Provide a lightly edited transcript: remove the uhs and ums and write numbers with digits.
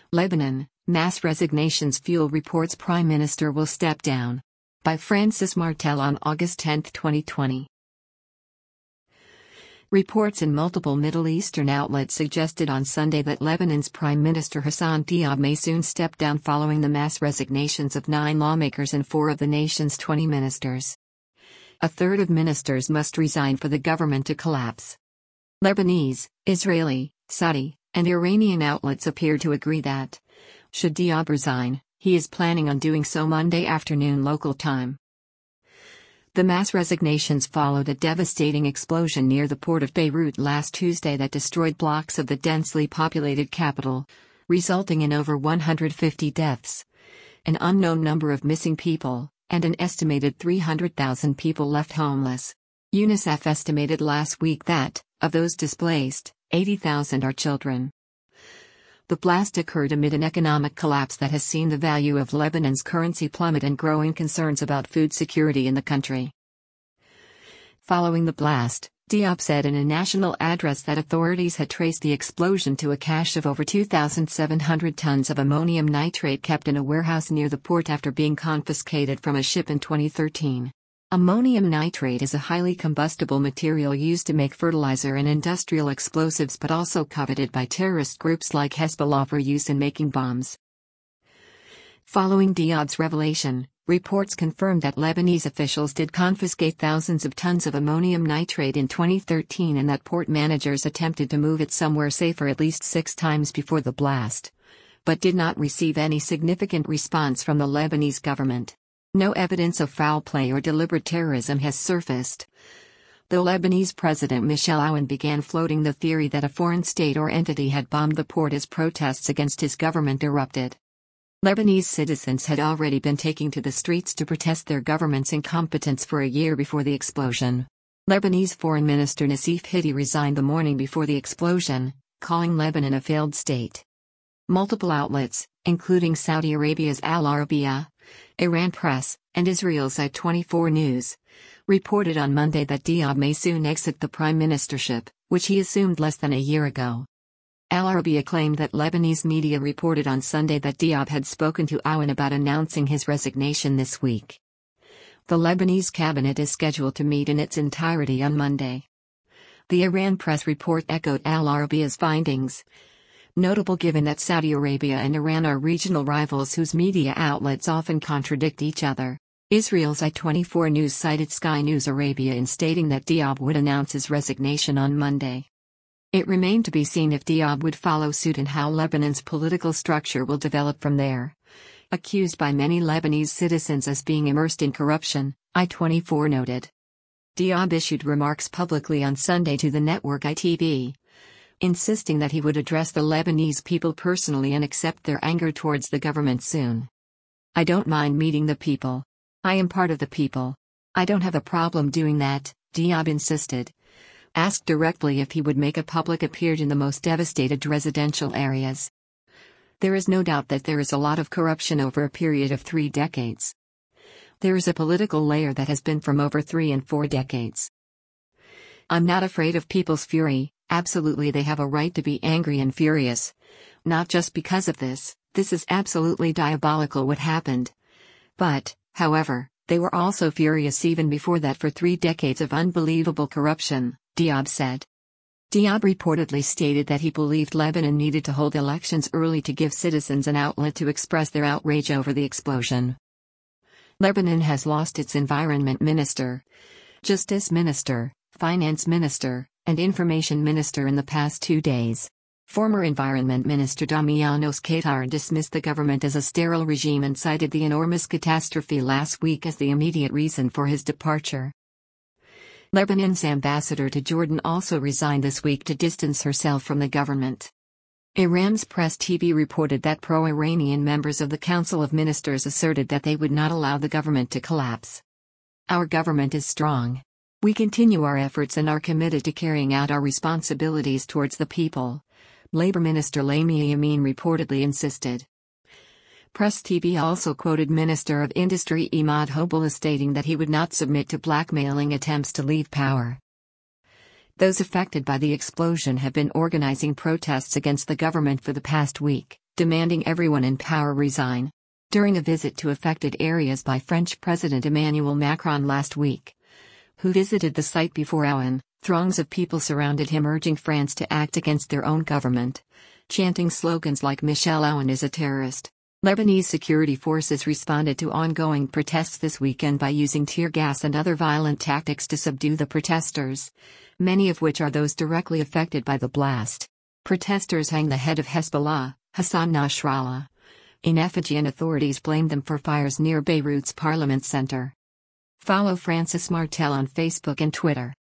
Lebanon, mass resignations fuel reports Prime Minister will step down. By Francis Martel on August 10, 2020. Reports in multiple Middle Eastern outlets suggested on Sunday that Lebanon's Prime Minister Hassan Diab may soon step down following the mass resignations of 9 lawmakers and 4 of the nation's 20 ministers. A third of ministers must resign for the government to collapse. Lebanese, Israeli, Saudi, and Iranian outlets appear to agree that, should Diab resign, he is planning on doing so Monday afternoon local time. The mass resignations followed a devastating explosion near the port of Beirut last Tuesday that destroyed blocks of the densely populated capital, resulting in over 150 deaths, an unknown number of missing people, and an estimated 300,000 people left homeless. UNICEF estimated last week that, of those displaced, 80,000 are children. The blast occurred amid an economic collapse that has seen the value of Lebanon's currency plummet and growing concerns about food security in the country. Following the blast, Diab said in a national address that authorities had traced the explosion to a cache of over 2,700 tons of ammonium nitrate kept in a warehouse near the port after being confiscated from a ship in 2013. Ammonium nitrate is a highly combustible material used to make fertilizer and industrial explosives but also coveted by terrorist groups like Hezbollah for use in making bombs. Following Diab's revelation, reports confirmed that Lebanese officials did confiscate thousands of tons of ammonium nitrate in 2013 and that port managers attempted to move it somewhere safer at least 6 times before the blast, but did not receive any significant response from the Lebanese government. No evidence of foul play or deliberate terrorism has surfaced, though Lebanese President Michel Aoun began floating the theory that a foreign state or entity had bombed the port as protests against his government erupted. Lebanese citizens had already been taking to the streets to protest their government's incompetence for a year before the explosion. Lebanese Foreign Minister Nassif Hidi resigned the morning before the explosion, calling Lebanon a failed state. Multiple outlets, including Saudi Arabia's Al Arabiya, Iran Press, and Israel's I-24 News, reported on Monday that Diab may soon exit the prime ministership, which he assumed less than a year ago. Al Arabiya claimed that Lebanese media reported on Sunday that Diab had spoken to Aoun about announcing his resignation this week. The Lebanese cabinet is scheduled to meet in its entirety on Monday. The Iran Press report echoed Al Arabiya's findings, notable given that Saudi Arabia and Iran are regional rivals whose media outlets often contradict each other. Israel's I-24 News cited Sky News Arabia in stating that Diab would announce his resignation on Monday. It remained to be seen if Diab would follow suit and how Lebanon's political structure will develop from there. Accused by many Lebanese citizens as being immersed in corruption, I-24 noted. Diab issued remarks publicly on Sunday to the network ITV, insisting that he would address the Lebanese people personally and accept their anger towards the government soon. "I don't mind meeting the people. I am part of the people. I don't have a problem doing that," Diab insisted. Asked directly if he would make a public appearance in the most devastated residential areas. "There is no doubt that there is a lot of corruption over a period of 3 decades. There is a political layer that has been from over 3 and 4 decades. I'm not afraid of people's fury. Absolutely, they have a right to be angry and furious. Not just because of this is absolutely diabolical what happened. But, however, they were also furious even before that for 3 decades of unbelievable corruption," Diab said. Diab reportedly stated that he believed Lebanon needed to hold elections early to give citizens an outlet to express their outrage over the explosion. Lebanon has lost its environment minister, justice minister, finance minister, and information minister in the past 2 days. Former Environment Minister Damianos Qatar dismissed the government as a sterile regime and cited the enormous catastrophe last week as the immediate reason for his departure. Lebanon's ambassador to Jordan also resigned this week to distance herself from the government. Iran's Press TV reported that pro-Iranian members of the Council of Ministers asserted that they would not allow the government to collapse. "Our government is strong. We continue our efforts and are committed to carrying out our responsibilities towards the people," Labour Minister Lamia Yamin reportedly insisted. Press TV also quoted Minister of Industry Imad Hobula stating that he would not submit to blackmailing attempts to leave power. Those affected by the explosion have been organizing protests against the government for the past week, demanding everyone in power resign. During a visit to affected areas by French President Emmanuel Macron last week, who visited the site before Aoun, throngs of people surrounded him urging France to act against their own government, chanting slogans like Michel Aoun is a terrorist. Lebanese security forces responded to ongoing protests this weekend by using tear gas and other violent tactics to subdue the protesters, many of which are those directly affected by the blast. Protesters hang the head of Hezbollah, Hassan Nasrallah, in effigy, and authorities blamed them for fires near Beirut's Parliament Center. Follow Francis Martel on Facebook and Twitter.